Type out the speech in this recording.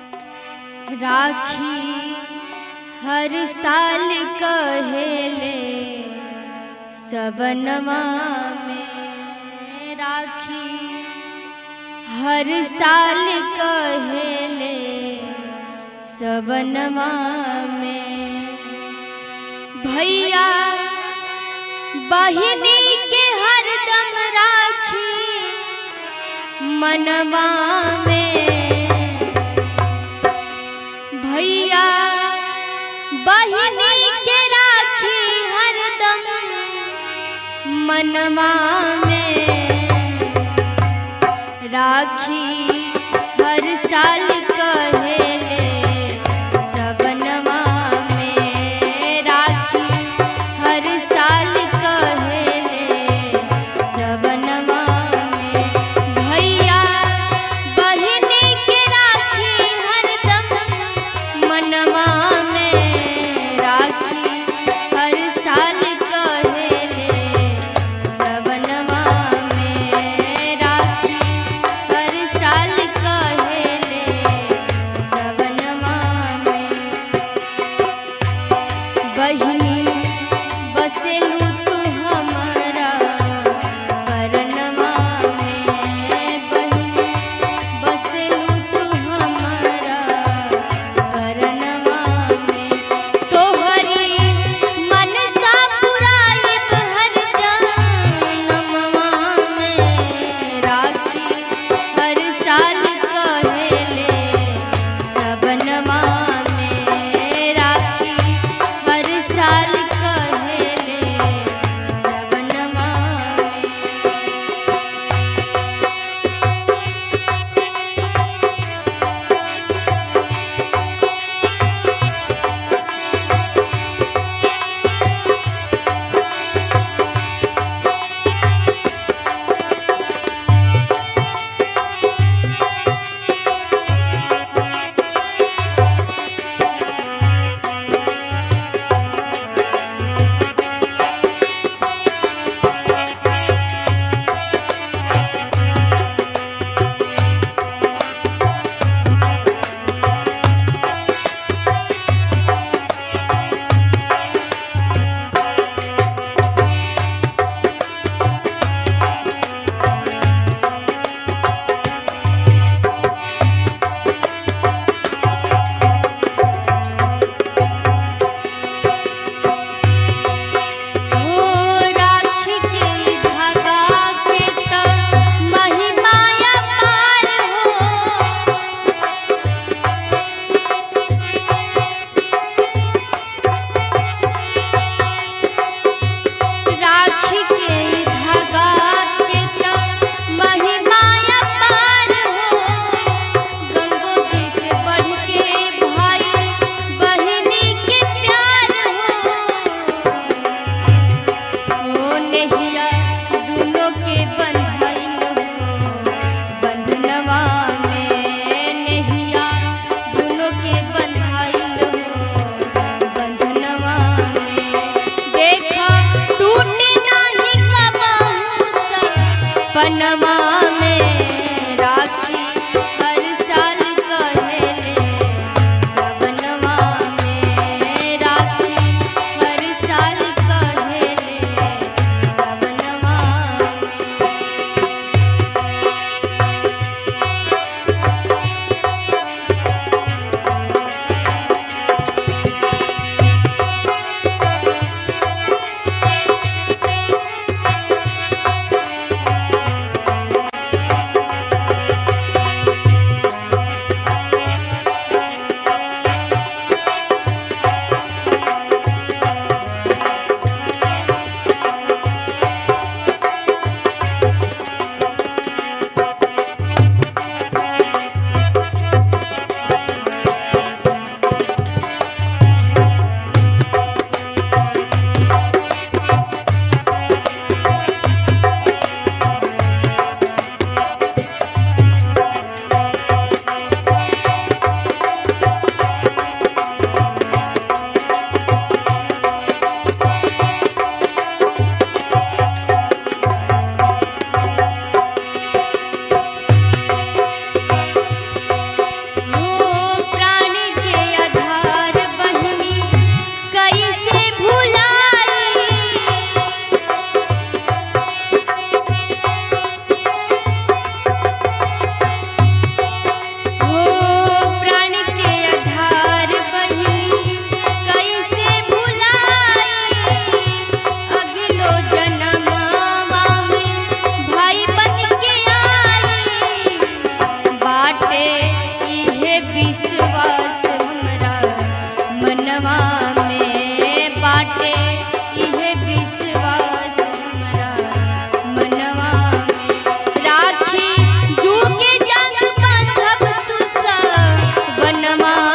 राखी हर साल कहेले सबनवा में, राखी हर साल कहेले सबनवा में। भैया बहिनी के हरदम राखी मनवा में, भैया बहिनी के राखी हरदम मनवा में। राखी हर साल कहेले सबनवा में, राखी हर साल कहेले सबनवा में। भैया बहिनी के राखी हरदम मनवा में, राखी हर साल कहेले सबनवा में, राखी हर साल कहेले सबनवा में। बहिनी बसेलू तू हमारा परनवा में, बहिनी बसेलू तू हमारा परनवा में। तोहरी मनसा पुराइब हर जनमवा में, राखी हर साल कहेले सबनवा में, राखी हर साल कहेले सबनवा में। राखी के धागा के त महिमा अपार हो, राखी के धागा के त महिमा अपार हो। गंगो जी से बढ़ के भाई बहिनी के प्यार हो। ओ नहिया दोनों के बंधाइल हो बंधनवा में, नहिया दोनों के बंधाइल हो बंधनवा में। देखा टूटे नाही कबहू सपनवा में, राखी हर साल कहेले सबनवा में, राखी हर साल कहेले सबनवा में। विश्वास हमरा मनवा में बाटे, इहे विश्वास हमरा मनवा में। राखी जुगे जंग बांधब तू सब बनवा